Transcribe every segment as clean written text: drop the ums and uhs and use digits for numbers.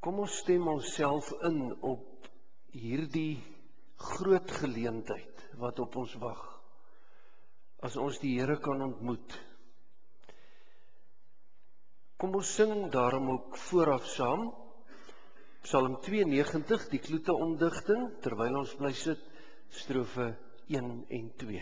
Kom ons stem onsself in op hierdie groot geleentheid wat op ons wag, as ons die Here kan ontmoet. Kom ons sing daarom ook vooraf saam, Psalm 92, die kloete omdigting, terwyl ons bly sit, strofe 1 en 2.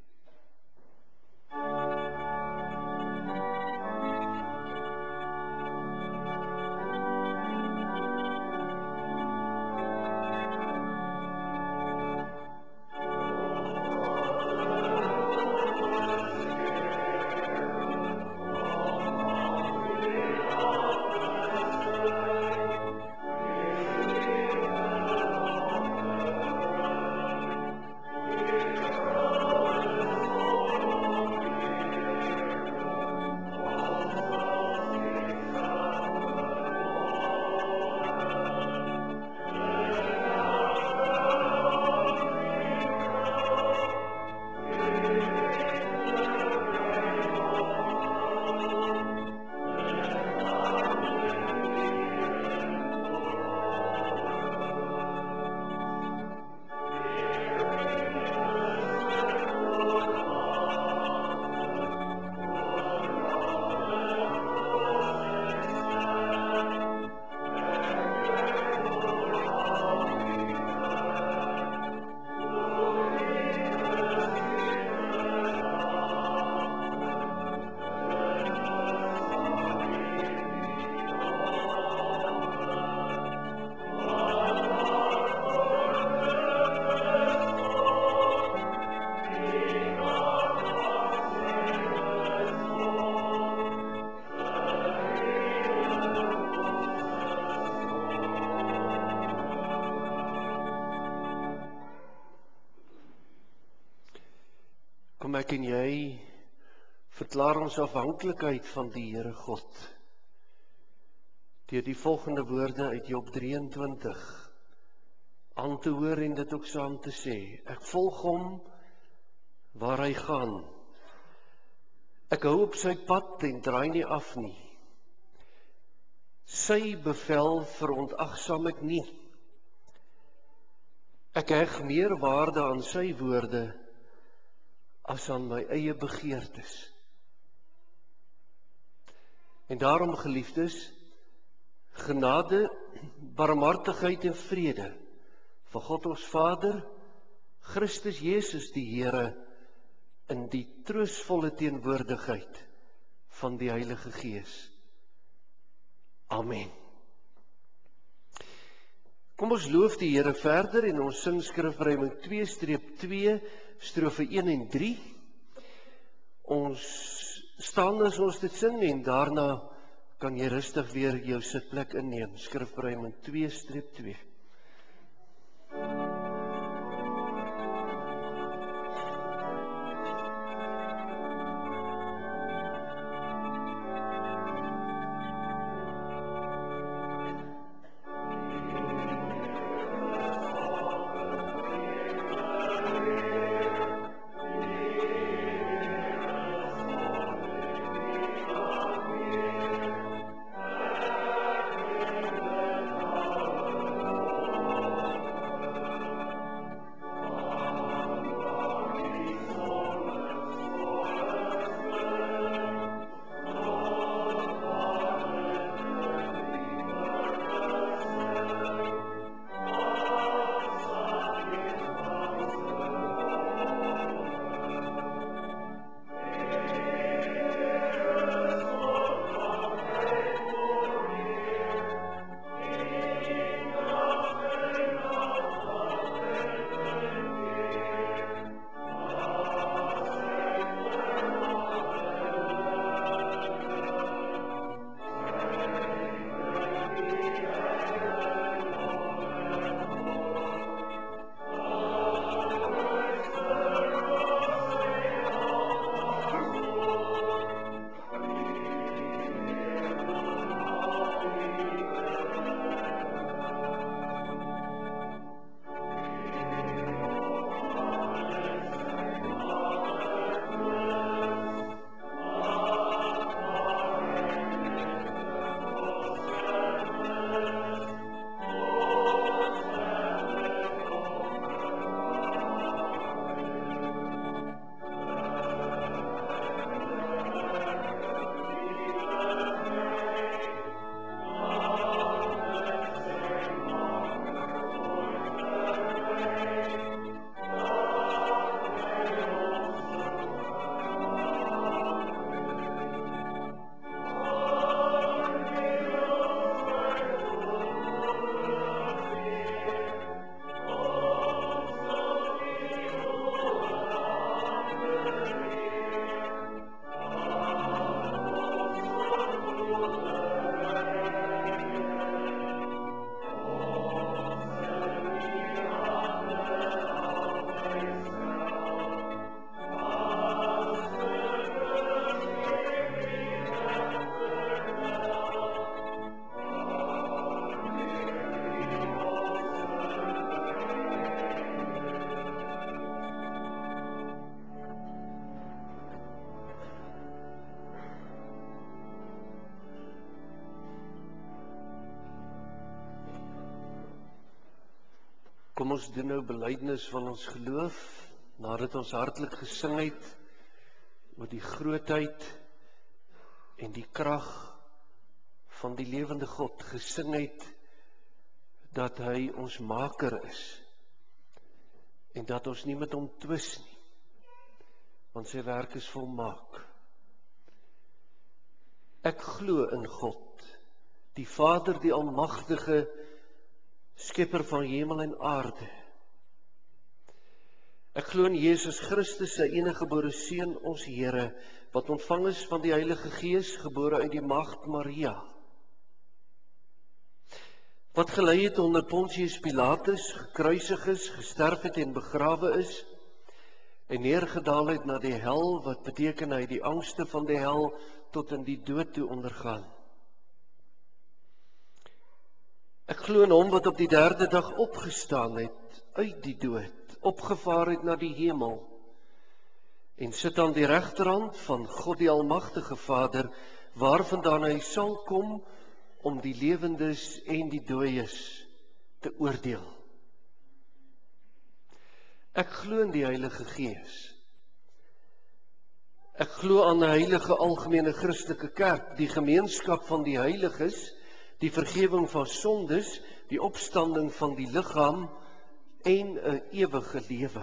Kom ek en jy verklaar ons afhanklikheid van die Here God, deur die volgende woorde uit Job 23 aan te hoor en dit ook saam te sê. Ek volg hom waar hy gaan. Ek hou op sy pad en draai nie af nie. Sy bevel verontagsaam ek nie. Ek heg meer waarde aan sy woorde as aan my eie begeertes. En daarom, geliefdes, genade, barmhartigheid en vrede van God ons Vader, Christus Jesus die Here, in die troostvolle teenwoordigheid van die Heilige Gees. Amen. Kom ons loof die Here verder en ons sing skrifruiming 2-2, strofe 1 en 3. Ons staan as ons dit sing en daarna kan jy rustig weer jou sitplek inneem. Skrifruiming 2-2. Kom ons doen nou belydenis van ons geloof, nadat ons hartlik gesing het oor die grootheid en die krag van die lewende God, gesing het dat hy ons maker is en dat ons nie met hom twis nie, want sy werk is volmaak. Ek glo in God, die Vader, die almagtige skepper van hemel en aarde. Ek glo in Jesus Christus, sy eniggebore Seun, ons Here, wat ontvang is van die Heilige Gees, gebore uit die Maagd Maria, wat gelei het onder Pontius Pilatus, gekruisig is, gesterf het en begrawe is, en neergedaal het na die hel, wat beteken hy die angste van die hel tot in die dood toe ondergaan. Ek glo in hom wat op die 3de dag opgestaan het uit die dood, opgevaar het na die hemel, en sit aan die regterhand van God die Almagtige Vader, waarvandaan hy sal kom om die lewendes en die dooies te oordeel. Ek glo in die Heilige Gees. Ek glo aan 'n heilige algemene Christelike kerk, die gemeenskap van die heiliges, die vergewing van sondes, die opstanding van die liggaam en 'n ewige lewe.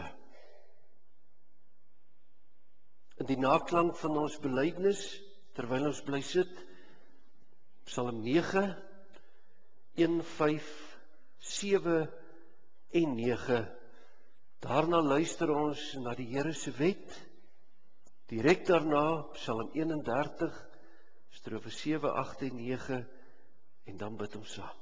In die naklank van ons belydenis, terwyl ons bly sit, Psalm 9, 1, 5, 7 en 9. Daarna luister ons na die Here se wet. Direk daarna Psalm 31, strofe 7, 8 en 9, en dan bid ons saam.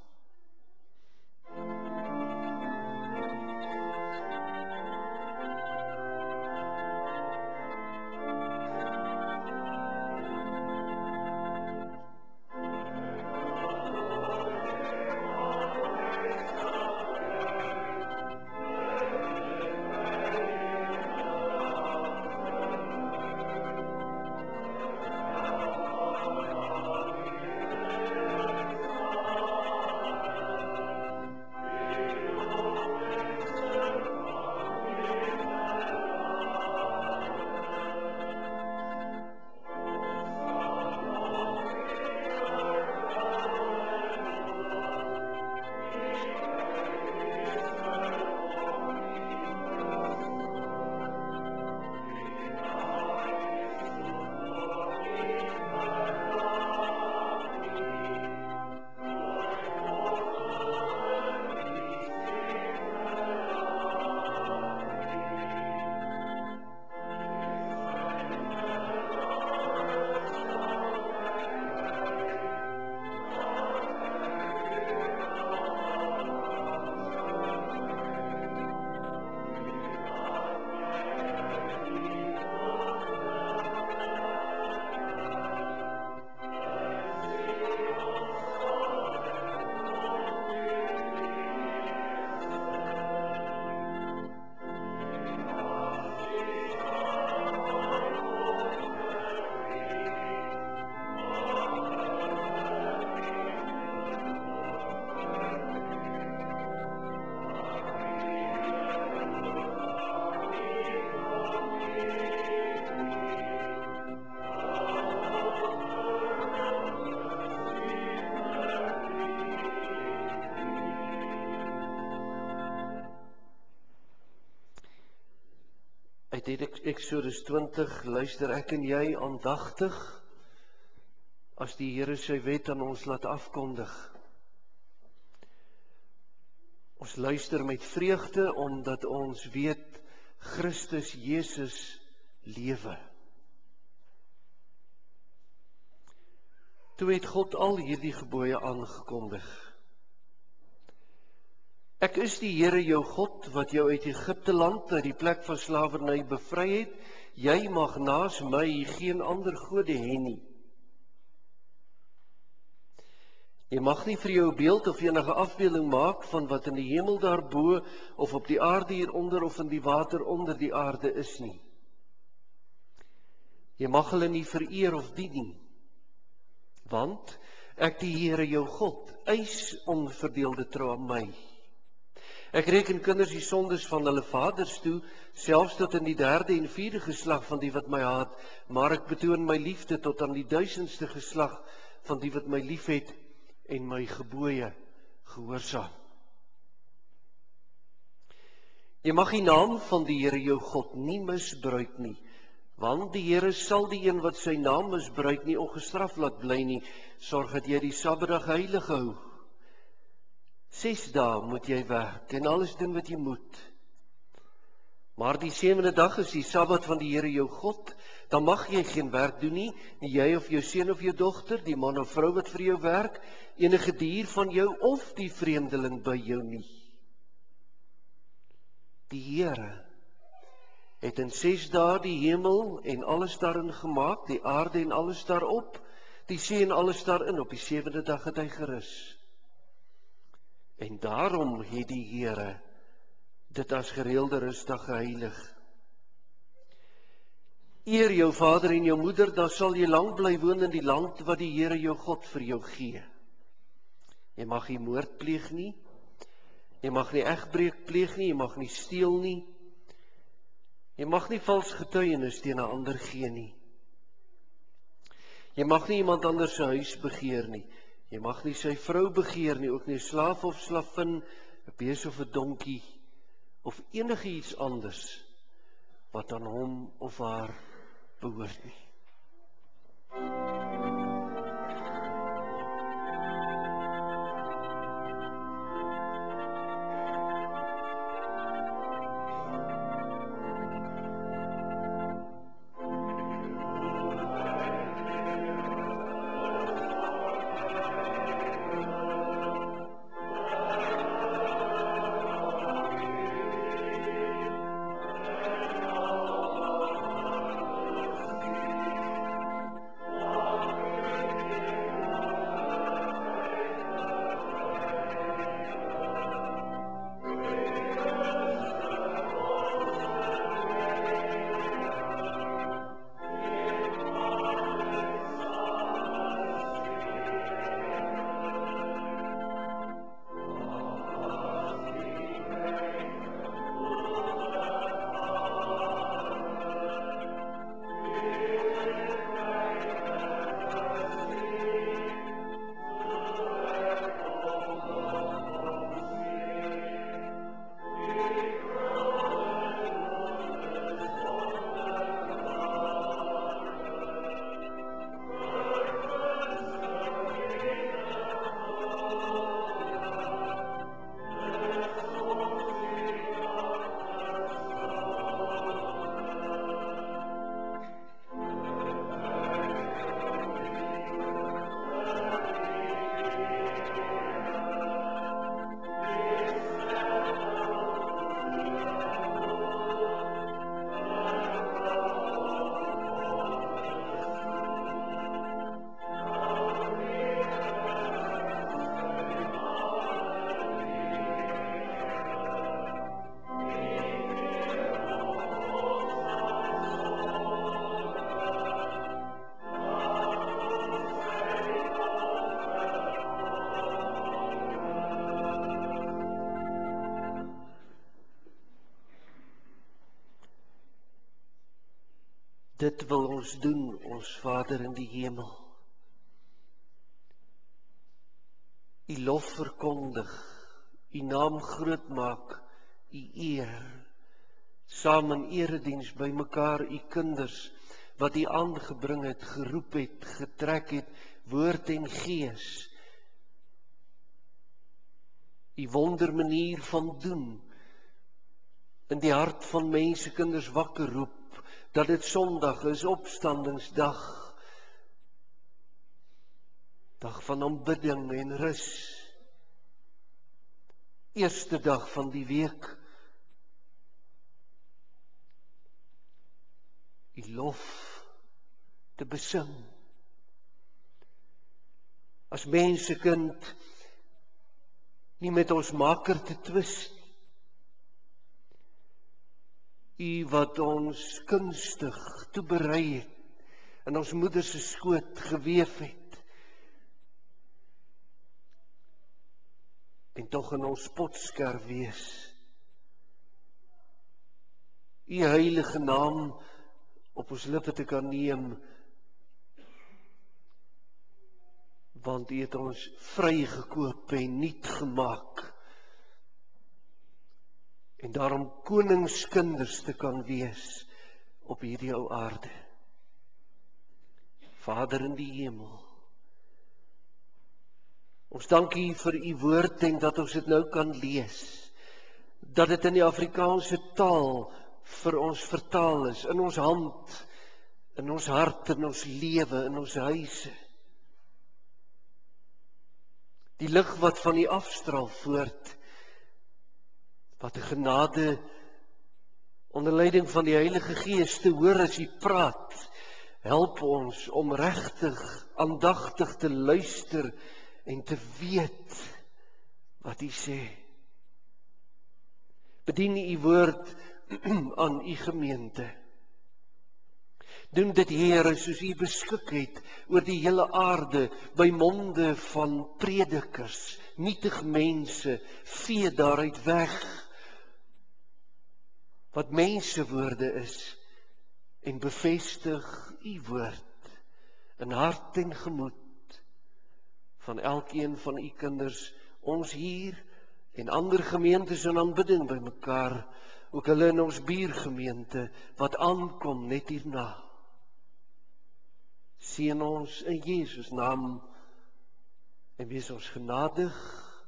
Uit Exodus 20 luister ek en jy aandagtig as die Here sy wet aan ons laat afkondig. Ons luister met vreugde omdat ons weet Christus Jesus lewe. Toe het God al hierdie gebooie aangekondig. Ek is die Here jou God, wat jou uit Egipte land, uit die plek van slawerny bevry het. Jy mag naas my geen ander gode hê nie. Jy mag nie vir jou 'n beeld of enige afbeelding maak van wat in die hemel daarbo, of op die aarde hieronder, of in die water onder die aarde is nie. Jy mag hulle nie vereer of dien nie, want ek die Here jou God eis onverdeelde trou aan my. Ek reken kinders die sondes van hulle vaders toe, selfs tot in die 3de en 4de geslag van die wat my haat, maar ek betoon my liefde tot aan die 1000ste geslag van die wat my liefhet en my gebooie gehoorsaam. Jy mag die naam van die Here jou God nie misbruik nie, want die Here sal die een wat sy naam misbruik nie ongestraf laat bly nie. Sorg dat jy die Sabbatdag heilig hou. 6 dae moet jy werk en alles doen wat jy moet. Maar die 7de dag is die Sabbat van die Here jou God. Dan mag jy geen werk doen nie jy of jou seun of jou dogter, die man of vrou wat vir jou werk, enige dier van jou of die vreemdeling by jou nie. Die Here het in 6 dae die hemel en alles daarin gemaak, die aarde en alles daarop, die see en alles daarin. Op die 7de dag het hy gerus. En daarom het die Here dit as gereelde rusdag geheilig. Eer jou vader en jou moeder, dan sal jy lank bly woon in die land wat die Here jou God vir jou gee. Jy mag nie moord pleeg nie, jy mag nie egbreek pleeg nie, jy mag nie steel nie, jy mag nie vals getuienis teen 'n ander gee nie. Jy mag nie iemand anders se huis begeer nie, jy mag nie sy vrou begeer nie, ook nie 'n slaaf of slavin, 'n bees of 'n donkie, of enige iets anders wat aan hom of haar behoort nie. Dit wil ons doen, ons Vader in die hemel. U lof verkondig, u naam groot maak, u eer, saam in erediens by mekaar u kinders, wat u aangebring het, geroep het, getrek het, woord en gees. U wondermanier van doen, in die hart van mense kinders wakker roep, dat dit Sondag is, opstandingsdag, dag van aanbidding en rus, eerste dag van die week, u lof te besing, as mensekind, nie met ons maker te twis nie, u wat ons kunstig toeberei het, in ons moeder se skoot geweef het, en tog in ons potskerf wees. U heilige naam op ons lippe te kan neem, want U het ons vrygekoop en nuut gemaak, en daarom koningskinders te kan wees op hierdie ou aarde. Vader in die hemel, ons dank U vir U woord en dat ons dit nou kan lees, dat dit in die Afrikaanse taal vir ons vertaal is, in ons hand, in ons hart, in ons lewe, in ons huise. Die lig wat van U afstraal voort, wat 'n genade onder leiding van die Heilige Gees te hoor as U praat, help ons om regtig, aandagtig te luister en te weet wat U sê. Bedien U woord aan U gemeente. Doen dit, Here, soos U beskik het oor die hele aarde, by monde van predikers, nietig mense, vee daaruit weg, wat mensewoorde is, en bevestig U woord in hart en gemoed van elkeen van U kinders, ons hier en ander gemeentes in aanbidding by mekaar, ook hulle in ons buurgemeente wat aankom net hierna. Seën ons in Jesus naam en wees ons genadig,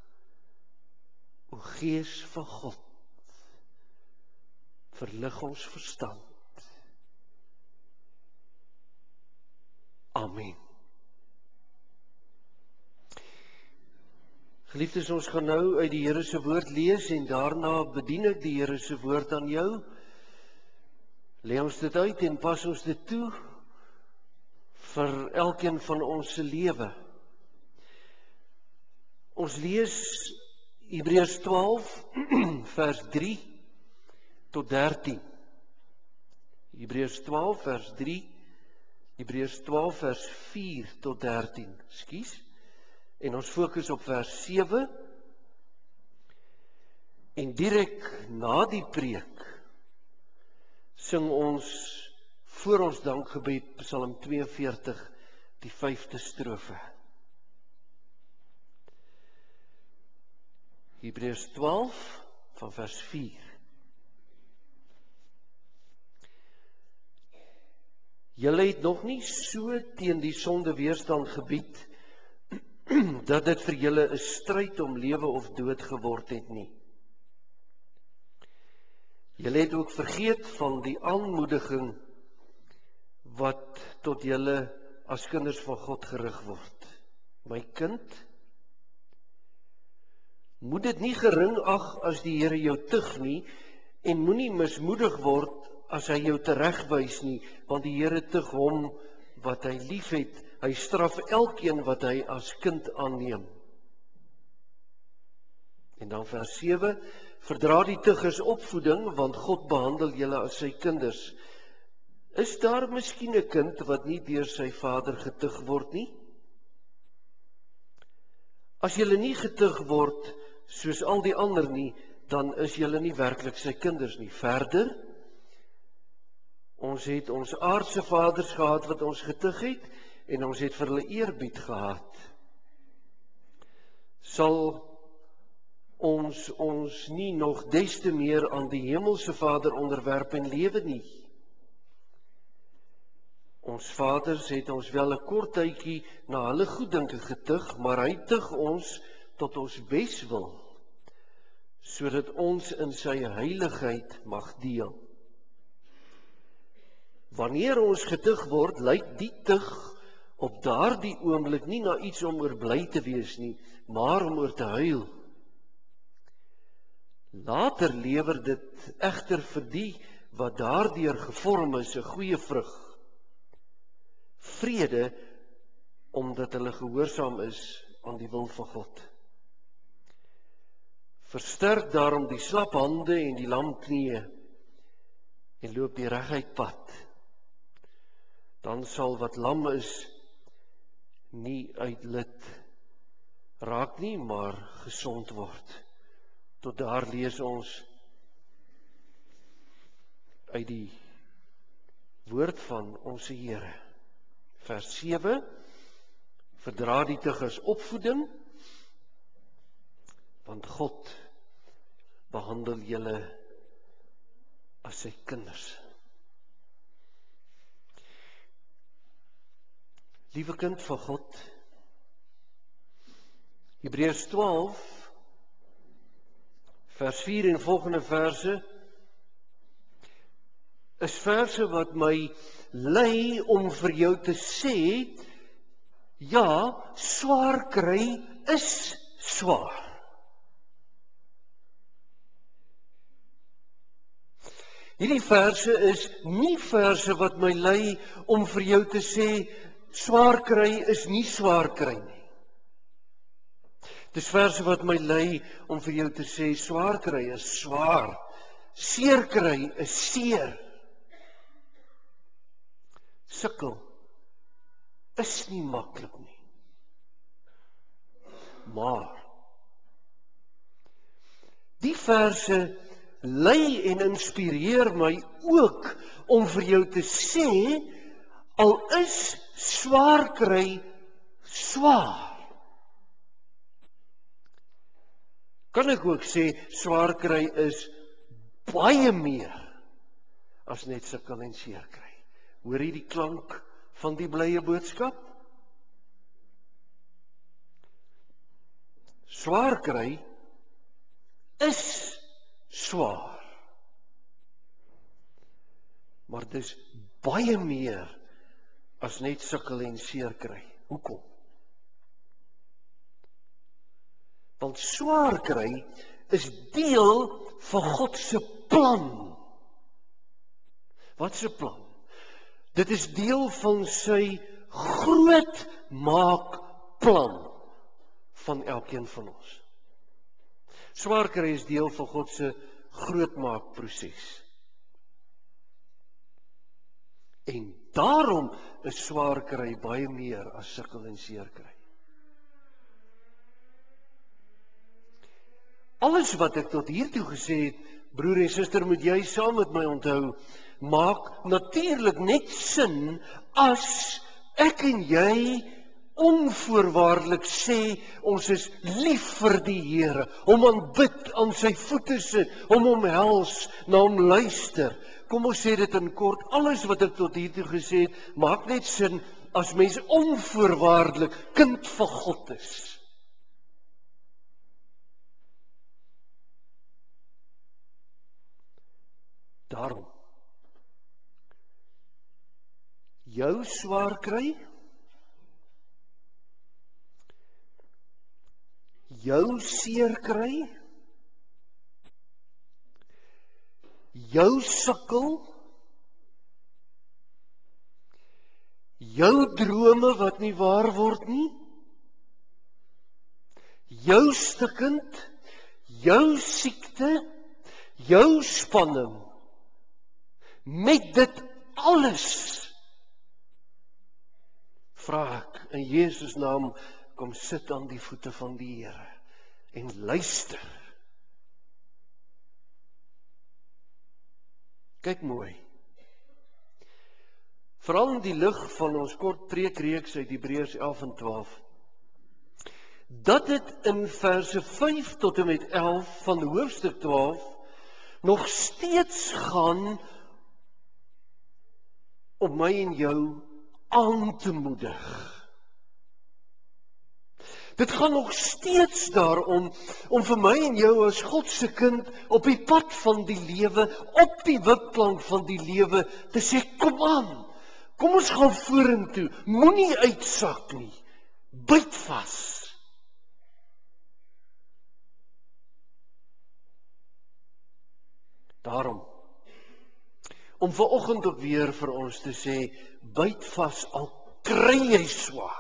o Gees van God, verlig ons verstand. Amen. Geliefdes, ons gaan nou uit die Here se woord lees en daarna bedien ek die Here se woord aan jou. Lê ons dit uit en pas ons dit toe vir elkeen van ons se lewe. Ons lees Hebreërs 12 vers 3 tot 13. Hebreërs 12 vers 3, Hebreërs 12 vers 4 tot 13. Ekskuus. En ons fokus op vers 7. En direk na die preek sing ons voor ons dankgebed Psalm 42, die 5de strofe. Hebreërs 12 van vers 4. Julle het nog nie so teen die sonde weerstand gebied dat dit vir julle 'n stryd om lewe of dood geword het nie. Julle het ook vergeet van die aanmoediging wat tot julle as kinders van God gerig word. My kind, moet dit nie gering ag as die Here jou tug nie, en moenie mismoedig word as hy jou teregwys nie, want die Here tug hom wat hy liefhet. Hy straf elkeen wat hy as kind aanneem. En dan vers 7, verdra die tug as opvoeding, want God behandel julle as sy kinders. Is daar miskien 'n kind wat nie deur sy vader getug word nie? As julle nie getug word soos al die ander nie, dan is julle nie werklik sy kinders nie. Verder, ons het ons aardse vaders gehad wat ons getug het, en ons het vir hulle eerbied gehad. Sal ons nie nog des te meer aan die hemelse Vader onderwerp en lewe nie? Ons vaders het ons wel 'n kort tydjie na hulle goeddinke getug, maar hy tug ons tot ons beswil, sodat ons in sy heiligheid mag deel. Wanneer ons getug word, lyk die tug op daardie oomblik nie na iets om oor bly te wees nie, maar om oor te huil. Later lewer dit egter vir die wat daardeur gevorm is 'n goeie vrug. Vrede, omdat hulle gehoorsaam is aan die wil van God. Versterk daarom die slap hande en die lam knieë en loop die reguit pad. Dan sal wat lam is nie uit lid raak nie, maar gesond word. Tot daar lees ons uit die woord van ons Here. Vers 7, verdra die tug as opvoeding, want God behandel julle as sy kinders. Liewe kind van God, Hebreërs 12, vers 4 en volgende verse, is verse wat my lei om vir jou te sê, ja, swaar kry is swaar. Hierdie verse is nie verse wat my lei om vir jou te sê, swaar kry is nie swaar kry nie. Dis verse wat my lei om vir jou te sê, swaar kry is swaar, seer kry is seer. Sukkel is nie maklik nie. Maar die verse lei en inspireer my ook om vir jou te sê, al is swaar kry swaar. Kan ek ook sê, swaar kry is baie meer as net sukkel en seer kry. Hoor jy die klank van die blye boodskap? Swaar kry is swaar. Maar dis baie meer as net sukkel en seer kry. Hoekom? Want swaar kry is deel van God se plan. Wat se plan? Dit is deel van sy groot maak plan van elkeen van ons. Swaar kry is deel van God se grootmaak proses. En daarom is swaar kry baie meer as sukkel en seer kry. Alles wat ek tot hiertoe gesê het, broer en suster, moet jy saam met my onthou, maak natuurlik net sin as ek en jy onvoorwaardelik sê, ons is lief vir die Here, hom aanbid, aan sy voete sit, hom omhels, na hom luister. Kom ons sê dit in kort, alles wat ek tot hiertoe gesê het, maak net sin as mens onvoorwaardelik kind van God is. Daarom, jou swaar kry, jou seer kry, jou sukkel, jou drome wat nie waar word nie, jou stikkend, jou siekte, jou spanning, met dit alles, vra ek in Jesus naam, kom sit aan die voete van die Here en luister. Kyk mooi. Veral in die lig van ons kort preekreeks uit Hebreërs 11 en 12. Dat dit in verse 5 tot en met 11 van hoofstuk 12 nog steeds gaan om my en jou aan te moedig. Dit gaan nog steeds daarom om vir my en jou as God se kind op die pad van die lewe, op die wipplank van die lewe te sê, kom aan, kom ons gaan vorentoe, moenie uitsak nie, byt vas. Daarom, om vanoggend ook weer vir ons te sê, byt vas al kry jy swaar.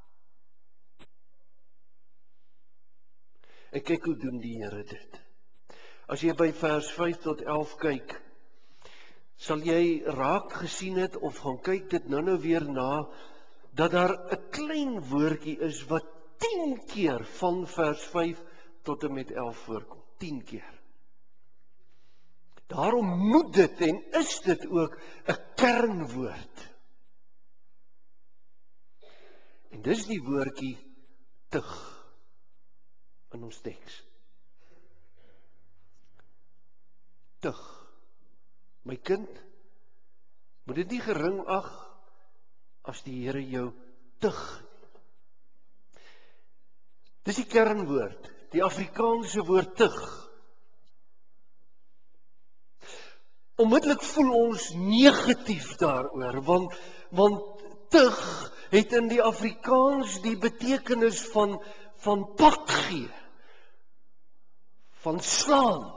En kyk hoe doen die Here dit. As jy by vers 5 tot 11 kyk, sal jy raak gesien het of gaan kyk dit nou weer na, dat daar 'n klein woordjie is wat 10 keer van vers 5 tot en met 11 voorkom. 10 keer. Daarom moet dit en is dit ook 'n kernwoord. En dis die woordjie tug in ons teks. Tug. My kind, moet dit nie gering ag as die Here jou tug. Dis die kernwoord, die Afrikaanse woord tug. Onmiddellik voel ons negatief daaroor, want tug het in die Afrikaans die betekenis van pak gee, van slaan.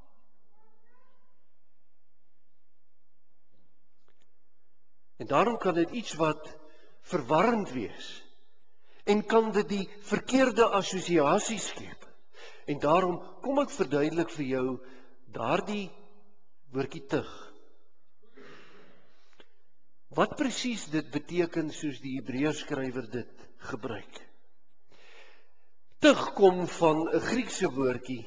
En daarom kan dit iets wat verwarrend wees, en kan dit die verkeerde assosiasies skep. En daarom kom ek verduidelik vir jou daardie woordjie tug. Wat presies dit beteken soos die Hebreërskrywer dit gebruik. Tug kom van 'n Griekse woordjie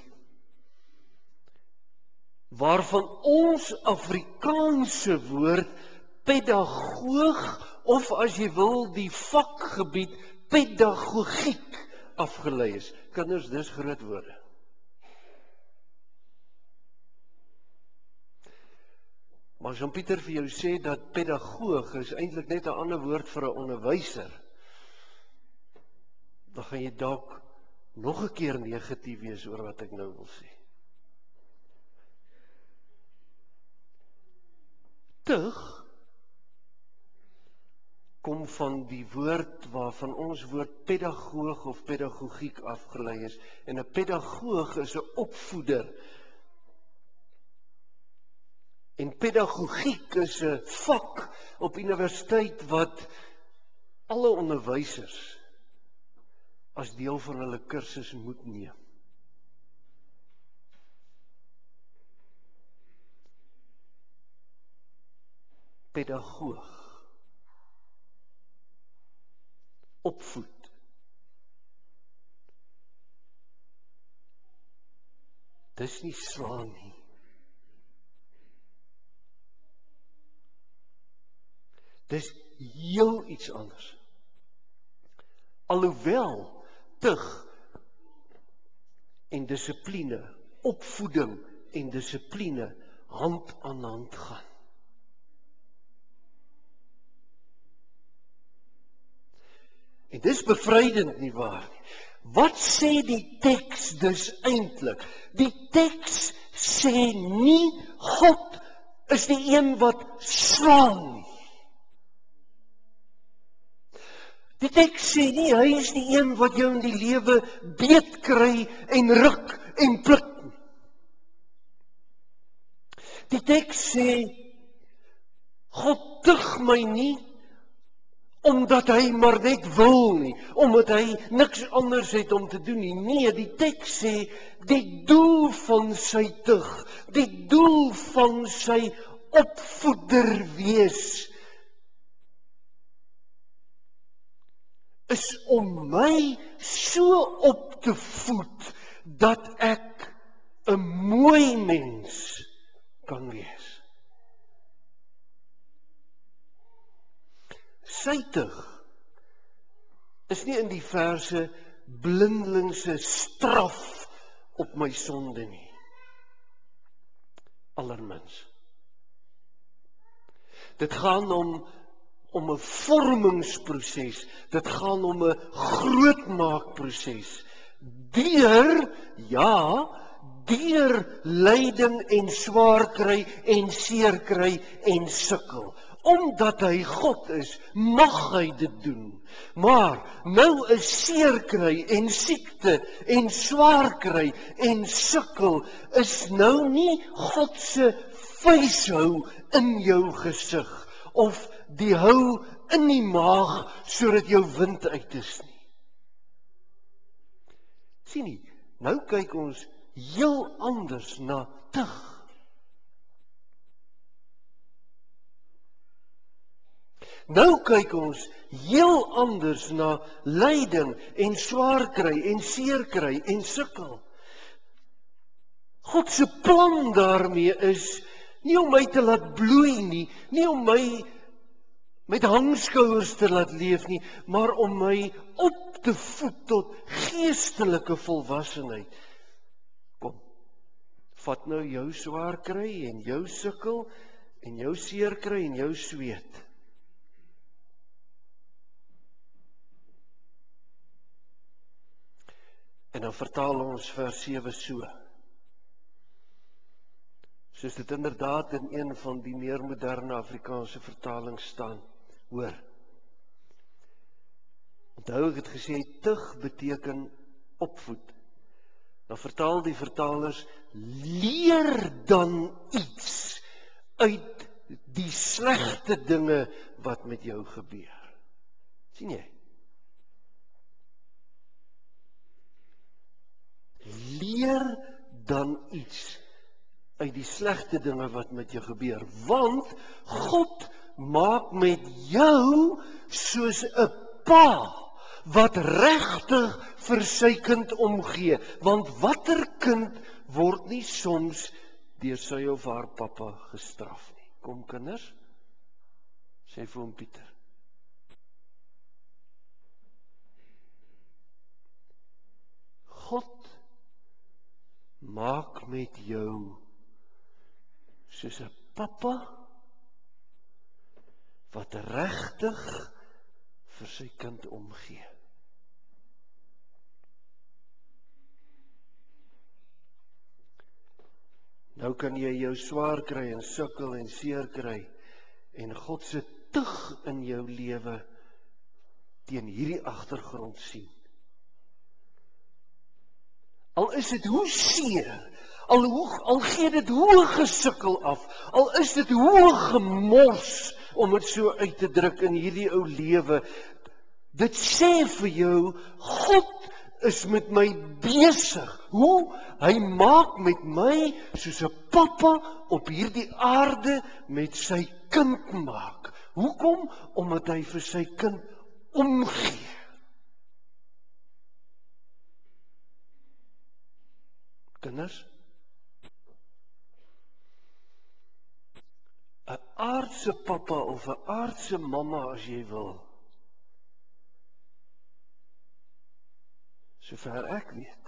waarvan ons Afrikaanse woord pedagoog, of as jy wil die vakgebied pedagogiek afgelei is. Kinders, dis groot woorde. Maar as Jean-Pieter vir jou sê dat pedagoog is eintlik net 'n ander woord vir 'n onderwyser, dan gaan jy dalk nog 'n keer negatief wees oor wat ek nou wil sê. Tug kom van die woord waarvan ons woord pedagoog of pedagogiek afgelei is. En 'n pedagoog is 'n opvoeder. En pedagogiek is 'n vak op universiteit wat alle onderwysers as deel van hulle kursus moet neem. Pedagoog. Opvoed. Dis nie slaan nie. Dis heel iets anders. Alhoewel tug en dissipline, opvoeding en dissipline hand aan hand gaan. En dis bevrydend nie waar nie. Wat sê die teks dus eintlik? Die teks sê nie God is die een wat slaan nie. Die teks sê nie hy is die een wat jou in die lewe beet kry en ruk en pluk nie. Die teks sê God tug my nie omdat hy maar net wil nie, omdat hy niks anders het om te doen nie. Nee, die teks sê, die doel van sy tug, die doel van sy opvoeder wees, is om my so op te voed, dat ek 'n mooi mens kan wees. Sy tug is nie in die verse blindelingse straf op my sonde nie. Allermins. Dit gaan om 'n vormingsproses. Dit gaan om 'n grootmaakproses. Deur lyding en swaar kry en seer kry en sukkel. Omdat hy God is, mag hy dit doen. Maar nou is seer kry en siekte en swaar kry en sukkel is nou nie God se vuishou in jou gesig of die hou in die maag sodat jou wind uit is nie. Sien nie, nou kyk ons heel anders na tug. Nou kyk ons heel anders na lyding en swaar kry en seer kry en sukkel. God se plan daarmee is nie om my te laat bloei nie, nie om my met hangskouers te laat leef nie, maar om my op te voed tot geestelike volwassenheid. Kom, vat nou jou swaar kry en jou sukkel en jou seer kry en jou sweet. En dan vertaal ons vers 7 so. Soos dit inderdaad in een van die meer moderne Afrikaanse vertalings staan. Hoor. Onthou ek het gesê, tug beteken opvoed. Dan vertaal die vertalers, leer dan iets uit die slegte dinge wat met jou gebeur. Sien jy? Leer dan iets uit die slegte dinge wat met jou gebeur, want God maak met jou soos 'n pa wat regtig vir sy kind omgee, want watter kind word nie soms deur sy of haar pappa gestraf nie. Kom kinders, sê vir hom Pieter. God maak met jou soos 'n pappa wat regtig vir sy kind omgee. Nou kan jy jou swaar kry en sukkel en seer kry en God se tug in jou lewe teen hierdie agtergrond sien. Al is dit hoe seer, al gee dit hoe gesukkel af, al is dit hoe gemors, om dit so uit te druk in hierdie ou lewe, dit sê vir jou, God is met my besig. Hoe? Hy maak met my soos 'n pappa op hierdie aarde met sy kind maak. Hoekom? Omdat hy vir sy kind omgee. Kinders, 'n aardse pappa of 'n aardse mamma as jy wil, sover ek weet,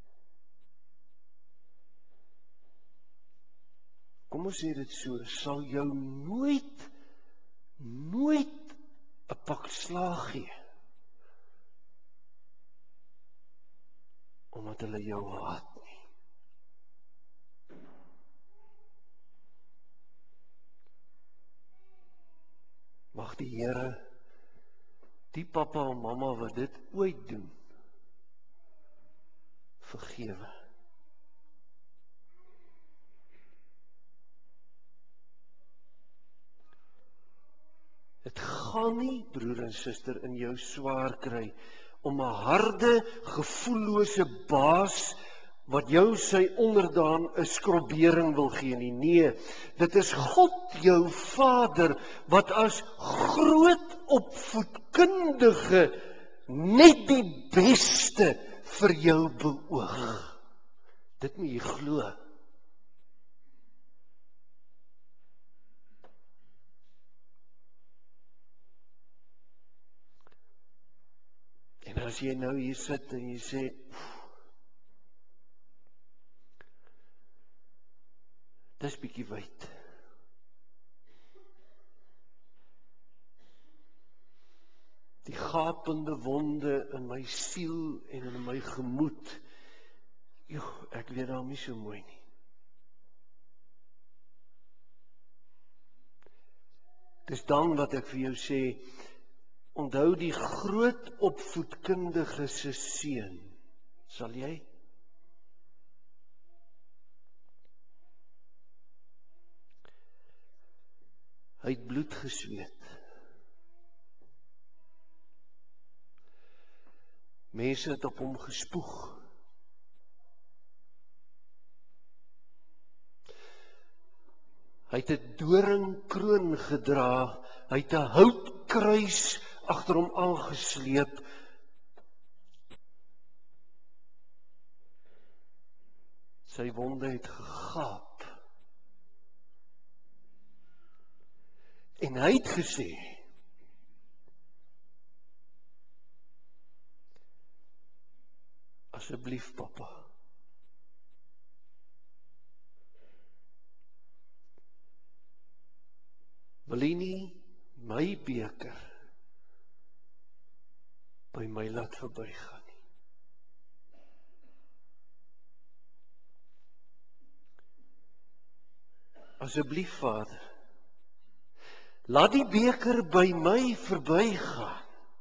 kom ons sê dit so, sal jou nooit 'n pak slaag gee, omdat hulle jou haat nie. Mag die Here die pappa en mamma wat dit ooit doen, vergewe. Dit gaan nie, broer en suster, in jou swaar kry, om 'n harde, gevoellose baas, wat jou sy onderdaan 'n skrobering wil gee nie. Nee, dit is God, jou Vader, wat as groot opvoedkundige net die beste vir jou beoog. Dit moet jy glo. En as jy nou hier sit en jy sê, dis bietjie wyd. Die gapende wonde in my siel en in my gemoed, ek weet daarom nie so mooi nie. Dis dan wat ek vir jou sê, onthou die groot opvoedkundige se seun, sal jy? Hy het bloed gesweet. Mense het op hom gespoeg. Hy het 'n doringkroon gedra, hy het 'n houtkruis agter hom aangesleep. Sy wonde het gegaap. En hy het gesê, asseblief papa, wil jy nie my beker by my laat verbygaan nie. Asseblief Vader, laat die beker by my verbygaan.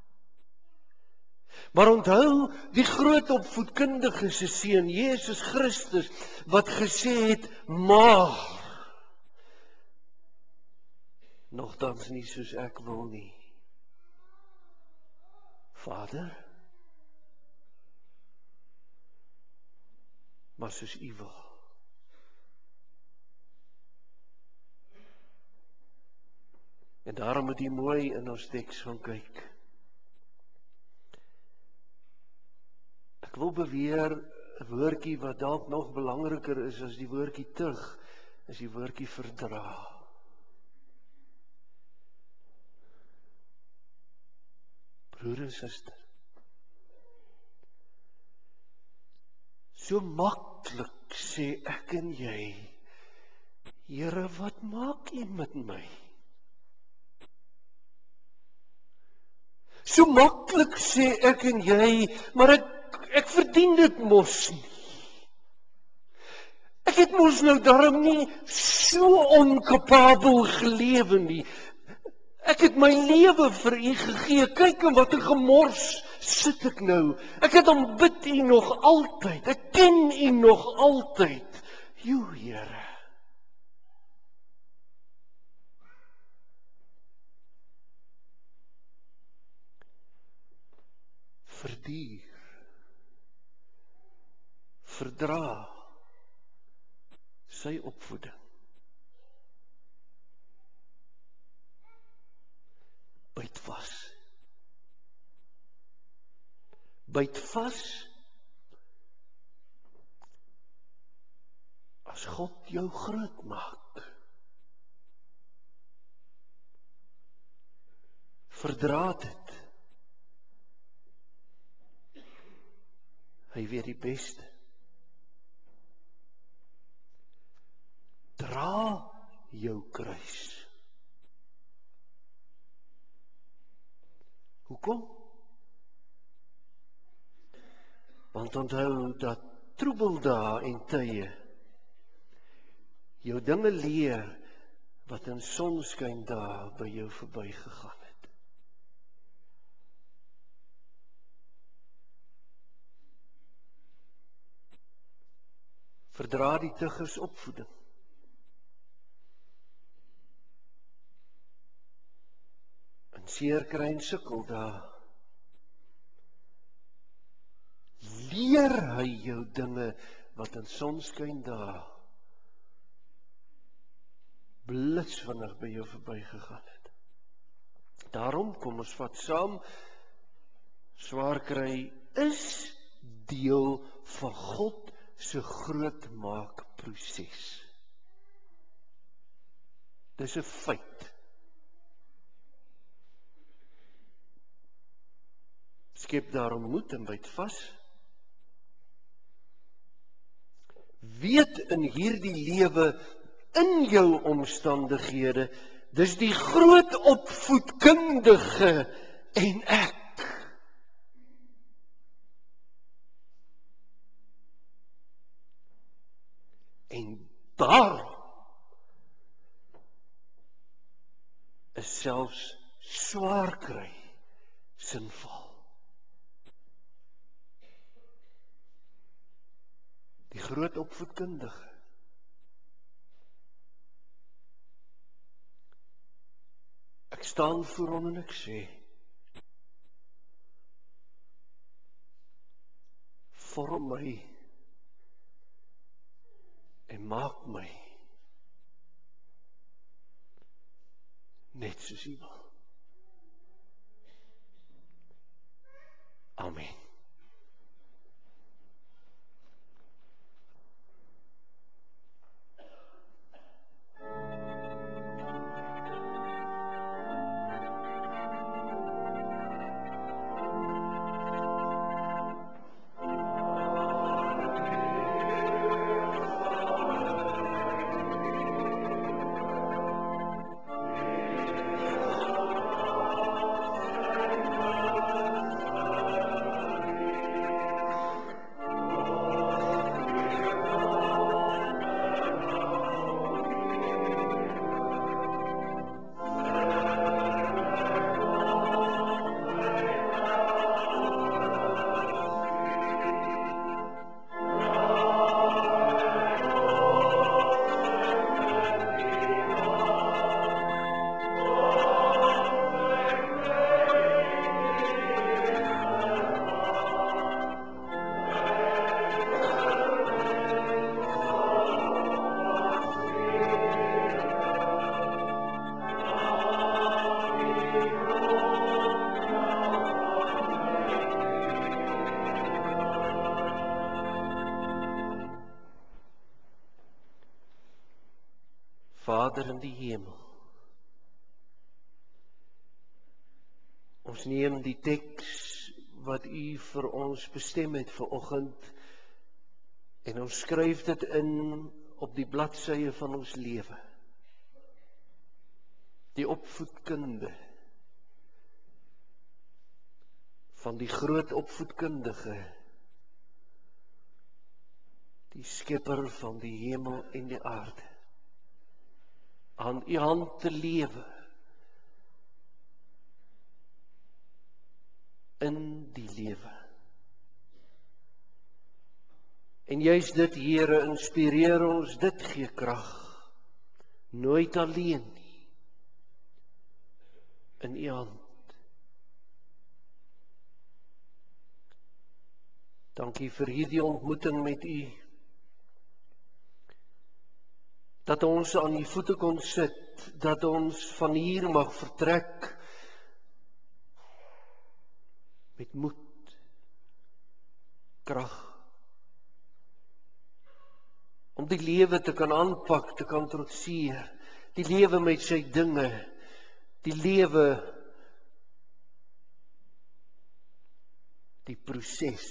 Maar onthou die groot opvoedkundige se seun, Jesus Christus, wat gesê het, maar, nogtans nie soos ek wil nie. Vader, maar soos U wil. En daarom moet jy mooi in ons teks gaan kyk. Ek wil beweer, 'n woordjie wat dalk nog belangriker is as die woordjie tug, is die woordjie verdra. Broer en suster, so maklik sê ek en jy, Here, wat maak U met my? So maklik sê ek en jy, maar ek verdien dit mos nie. Ek het mos nou daarom nie so onkapabel gelewe nie. Ek het my lewe vir U gegee. Kyk in wat 'n gemors sit ek nou. Ek het aanbid U nog altyd. Ek ken U nog altyd. Jo, Here. Verduur, verdra sy opvoeding. Byt vas. Byt vas as God jou groot maak. Verdra dit. Hy weet die beste. Dra jou kruis. Hoekom? Want onthou dat troebeldae en tye jou dinge leer wat in sonskyn dae by jou verbygegaan het. Verdra die tuggers opvoeding. In seer kry en sukkel dae leer hy jou dinge wat in sonskyn dae blitsvinnig by jou verbygegaan het. Daarom kom ons vat saam, swaar kry is deel van God se grootmaakproses. Dis 'n feit. Skep daarom moed en byt vas. Weet in hierdie lewe, in jou omstandighede, dis die groot opvoedkundige en ek. En daar is selfs swaar kry sinvol. Die groot opvoedkundige. Ek staan voor hom en ek sê, vorm my en maak my net soos U wil. Amen. Vader in die hemel. Ons neem die teks wat U vir ons bestem het vir oggend en ons skryf dit in op die bladsye van ons lewe. Die opvoedkunde van die groot opvoedkundige, die skepper van die hemel en die aarde. Aan U hand te lewe, in die lewe. En juist dit, Here, inspireer ons, dit gee krag, nooit alleen nie, in U hand. Dankie vir hierdie ontmoeting met U, dat ons aan U voete kon sit, dat ons van hier mag vertrek, met moed, krag, om die lewe te kan aanpak, te kan trotseer, die lewe met sy dinge, die lewe, die proses,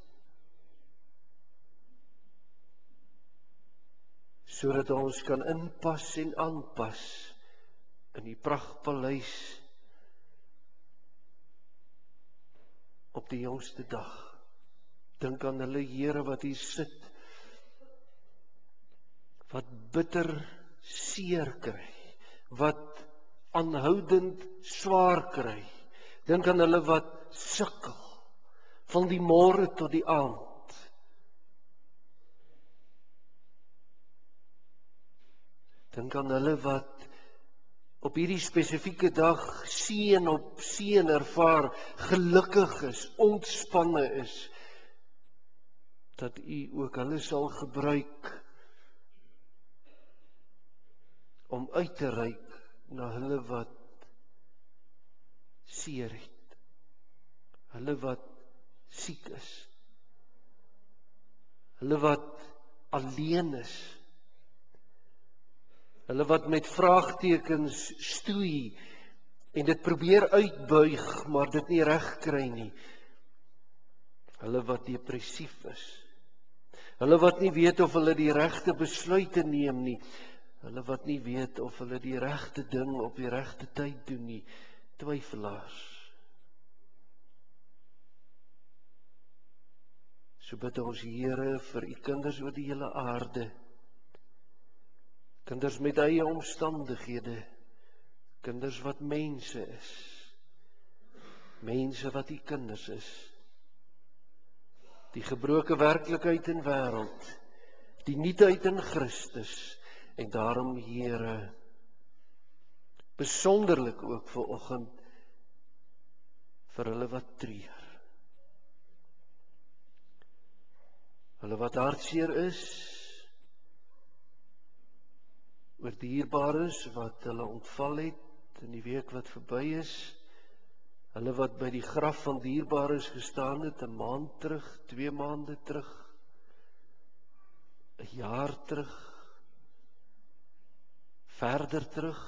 sodat ons kan inpas en aanpas in die pragtpaleis op die jongste dag. Dink aan hulle, Here, wat hier sit, wat bitter seer kry, wat aanhoudend swaar kry. Dink aan hulle wat sukkel, van die môre tot die aand. Dink aan hulle wat op hierdie spesifieke dag seën op seën ervaar, gelukkig is, ontspanne is, dat U ook hulle sal gebruik om uit te reik na hulle wat seer het, hulle wat siek is, hulle wat alleen is, hulle wat met vraagtekens stoei en dit probeer uitbuig, maar dit nie reg kry nie. Hulle wat depressief is. Hulle wat nie weet of hulle die regte besluite neem nie. Hulle wat nie weet of hulle die regte ding op die regte tyd doen nie. Twyfelaars. So bid ons, Here, vir U kinders oor die hele aarde. Kinders met eie omstandighede, kinders wat mense is, mense wat U kinders is, die gebroke werklikheid en wêreld, die nuutheid in Christus, en daarom, Here, besonderlik ook vanoggend vir hulle wat treur, hulle wat hartseer is, oor dierbares wat hulle ontval het in die week wat verby is, hulle wat by die graf van dierbares gestaan het, 'n maand terug, 2 maande terug, 'n jaar terug, verder terug.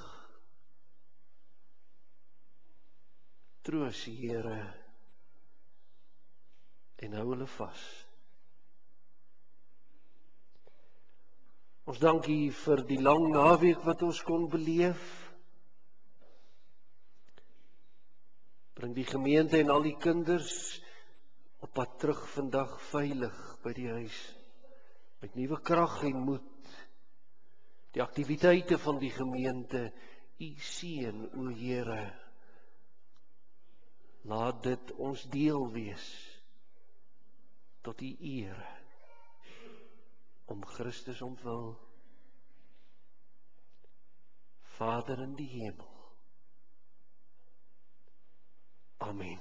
Troos, Here, en hou hulle vas. Ons dank U vir die lang naweek wat ons kon beleef. Bring die gemeente en al die kinders op pad terug vandag veilig by die huis, met nuwe krag en moed. Die aktiwiteite van die gemeente, U seën, o Here. Laat dit ons deel wees, tot U ere. Om Christus ontwil, Vader in die hemel. Amen.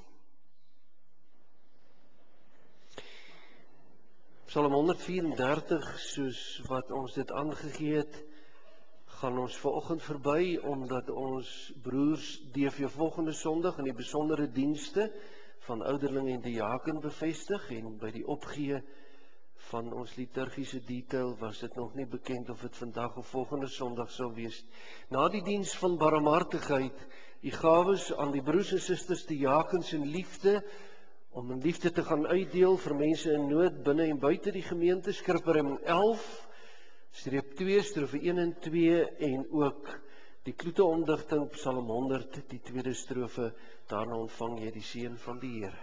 Psalm 134, soos wat ons dit aangegee het, gaan ons vanoggend verby, omdat ons broers DV volgende Sondag in die besondere dienste van ouderling en diaken bevestig, en by die opgee van ons liturgiese detail was dit nog nie bekend of dit vandag of volgende Sondag sal wees. Na die diens van barmhartigheid, die gawes aan die broers en susters diakens in liefde, om in liefde te gaan uitdeel vir mense in nood binne en buite die gemeente, Skrifbreuke 11, streep 2, strofe 1 en 2, en ook die kloete omdigting Psalm 100, die tweede strofe, daarna ontvang jy die seën van die Here.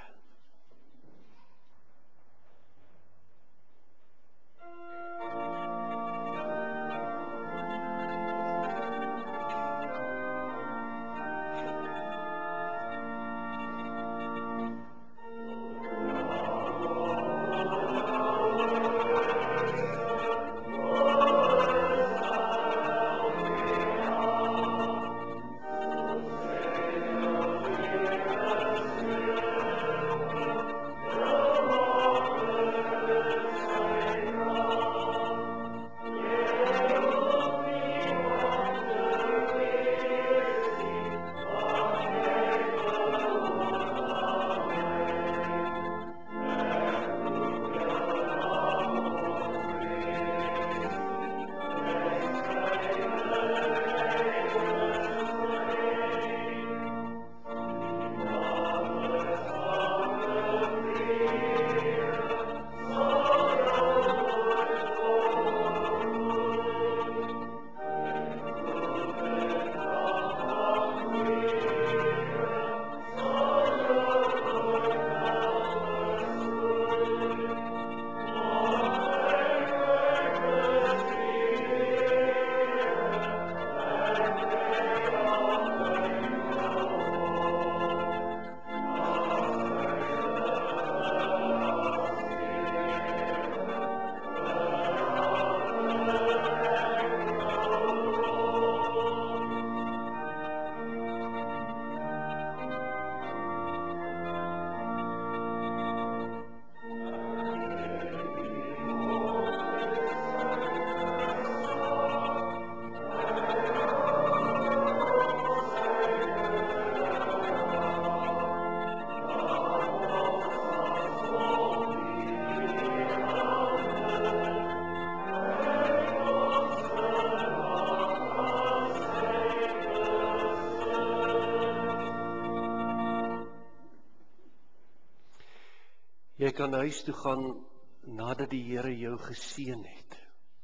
Jy kan huis toe gaan nadat die Here jou geseën het.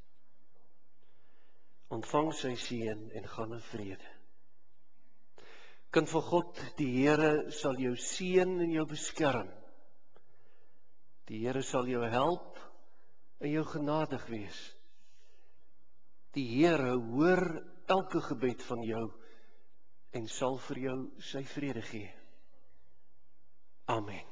Ontvang sy seën en gaan in vrede. Kind van God, die Here sal jou seën en jou beskerm. Die Here sal jou help en jou genadig wees. Die Here hoor elke gebed van jou en sal vir jou sy vrede gee. Amen.